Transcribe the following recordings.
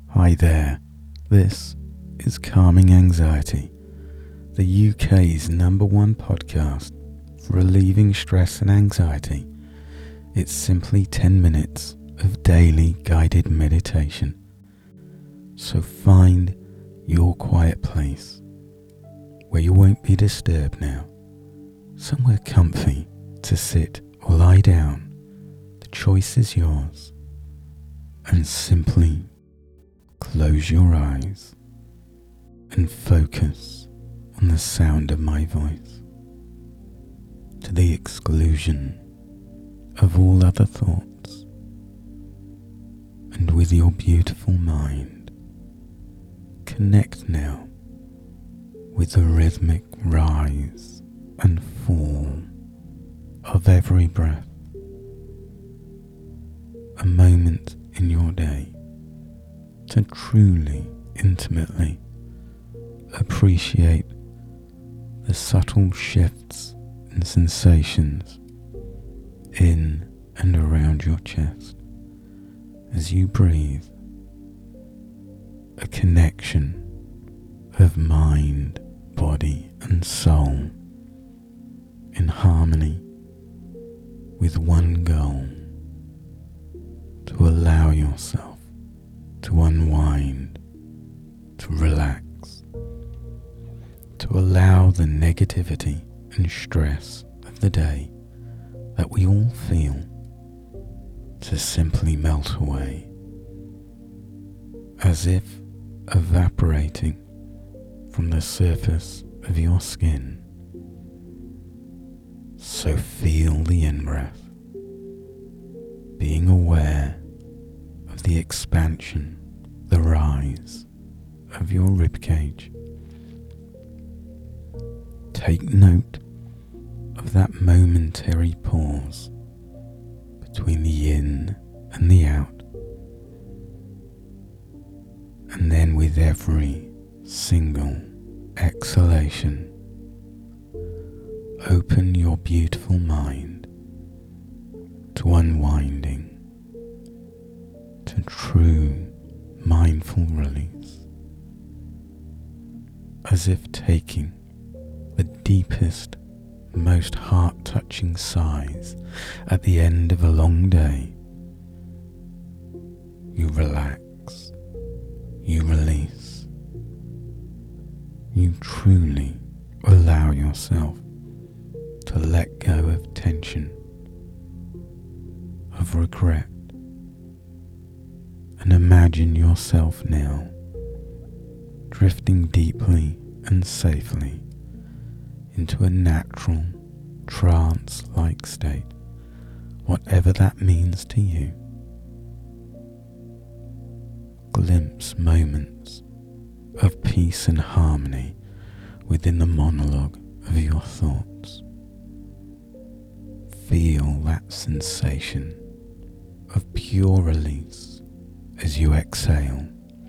Hi there, this is Calming Anxiety, the UK's #1 podcast for relieving stress and anxiety. It's simply 10 minutes of daily guided meditation. So find your quiet place where you won't be disturbed now, somewhere comfy to sit or lie down. The choice is yours, and simply close your eyes and focus on the sound of my voice, to the exclusion of all other thoughts. And with your beautiful mind, connect now with the rhythmic rise and fall of every breath. A moment in your day to truly, intimately appreciate the subtle shifts and sensations in and around your chest as you breathe. A connection of mind, body and soul in harmony with one goal: to allow yourself to unwind, to relax, to allow the negativity and stress of the day that we all feel to simply melt away, as if evaporating from the surface of your skin. So feel the in-breath, being aware of the expansion, the rise of your ribcage. Take note of that momentary pause between the in and the out, and then with every single exhalation, open your beautiful mind to unwinding, to true mindful release, as if taking the deepest, most heart-touching sighs at the end of a long day. You relax, you release, you truly allow yourself to let go of tension, of regret, and imagine yourself now drifting deeply and safely into a natural, trance-like state, whatever that means to you. Glimpse moments of peace and harmony within the monologue of your thoughts. Feel that sensation of pure release as you exhale.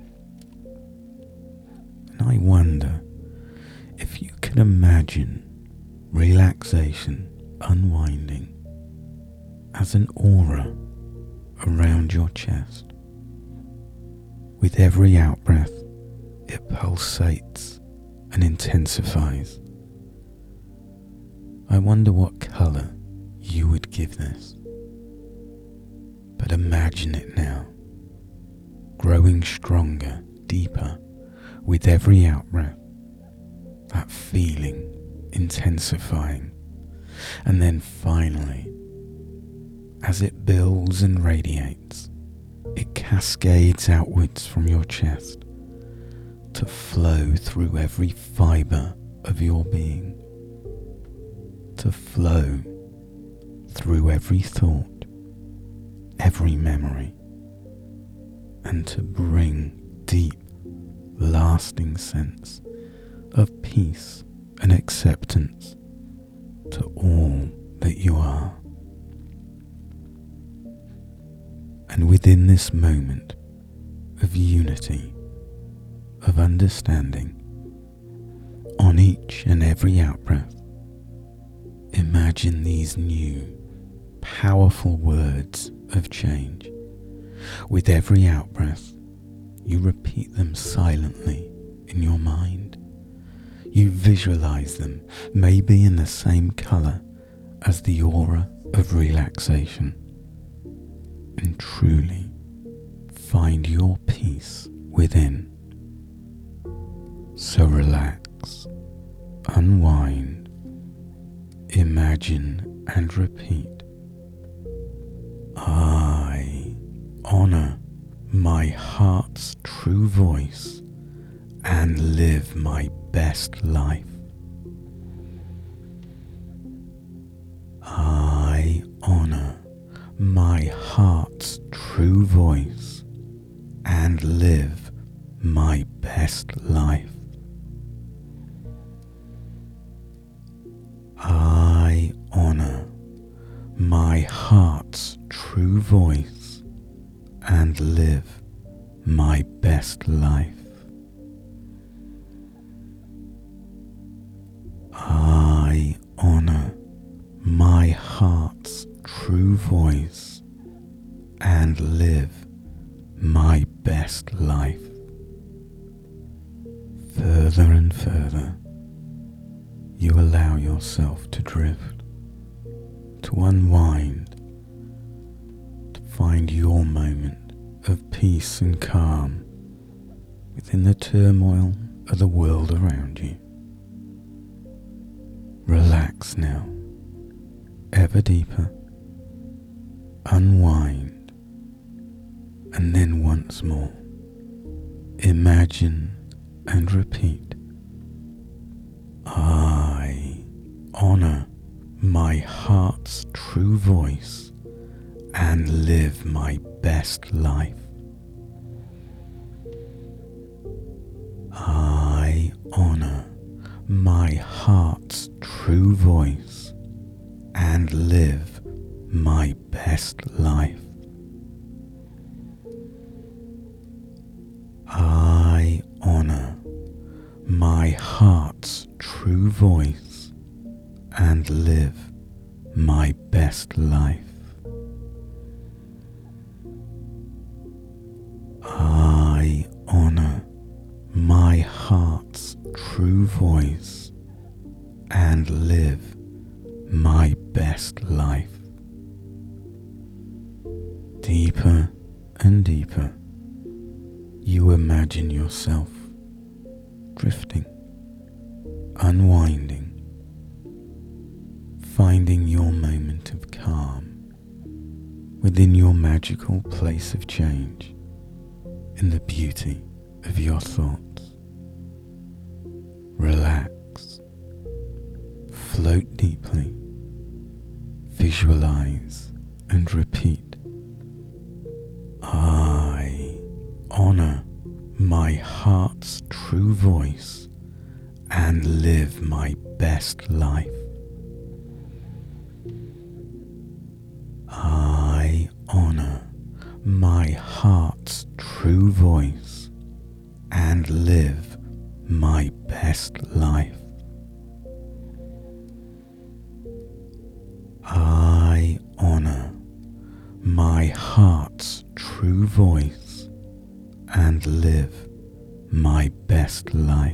And I wonder if you can imagine relaxation unwinding as an aura around your chest. With every out-breath, it pulsates and intensifies. I wonder what colour you would give this. But imagine it now, growing stronger, deeper, with every out-breath, that feeling intensifying, and then finally, as it builds and radiates, it cascades outwards from your chest to flow through every fibre of your being, to flow through every thought, every memory, and to bring deep, lasting sense of peace and acceptance to all that you are. And within this moment of unity, of understanding, on each and every out-breath, imagine these new, powerful words of change. With every out-breath, You repeat them silently in your mind. You visualize them, maybe in the same color as the aura of relaxation, and truly find your peace within. So relax, unwind, imagine and repeat. I honor my heart's true voice and live my best life. I honor my heart's true voice and live my best life. I honor my heart's true voice and live my best life. I honor my heart's true voice and live my best life. Further and further, you allow yourself to drift, to unwind, to find your moment of peace and calm within the turmoil of the world around you. Relax now, ever deeper, unwind, and then once more, imagine and repeat. I honor my heart's true voice and live my best life. I honor my heart's true voice and live my best life. I honor my heart's true voice and live my best life. I honor my heart's true voice and live my best life. Deeper and deeper, you imagine yourself drifting, unwinding, finding your moment of calm within your magical place of change in the beauty of your thoughts. Relax, float deeply, visualize and repeat. I honor my heart's true voice and live my best life. I honor my heart's true voice and live my best life. I honor my heart's true voice and live my best life.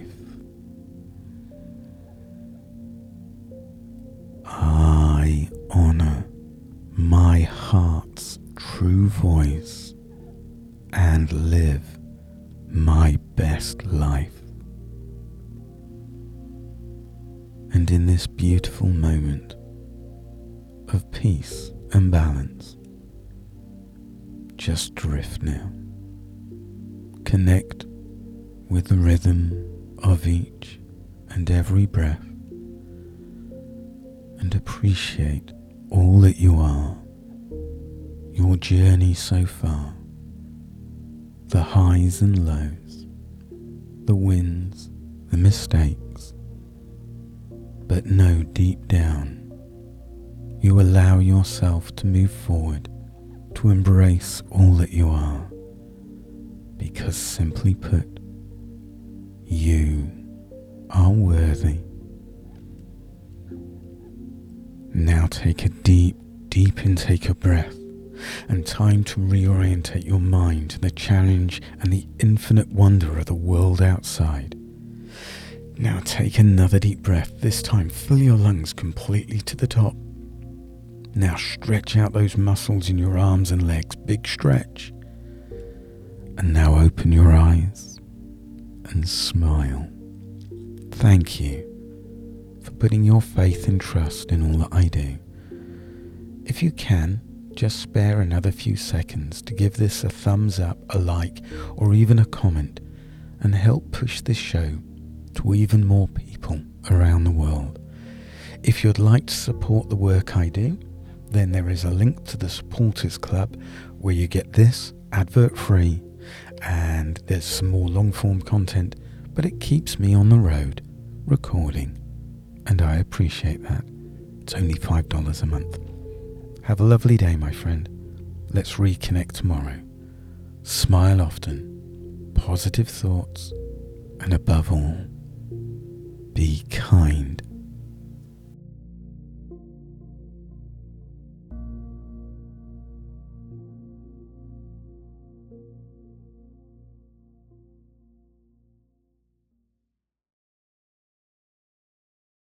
I honor my heart's true voice and live my best life. And in this beautiful moment of peace and balance, just drift now. Connect with the rhythm of each and every breath and appreciate all that you are, your journey so far, the highs and lows, the wins, the mistakes. But know deep down, you allow yourself to move forward, to embrace all that you are, because simply put, you are worthy. Now take a deep intake of breath and time to reorientate your mind to the challenge and the infinite wonder of the world outside. Now take another deep breath, this time fill your lungs completely to the top. Now stretch out those muscles in your arms and legs, big stretch. And now open your eyes and smile. Thank you for putting your faith and trust in all that I do. If you can, just spare another few seconds to give this a thumbs up, a like, or even a comment, and help push this show to even more people around the world. If you'd like to support the work I do, then there is a link to the Supporters Club where you get this advert free, and there's some more long form content, but it keeps me on the road recording, and I appreciate that. It's only $5 a month. Have a lovely day, my friend. Let's reconnect tomorrow. Smile often, positive thoughts, and above all, be kind.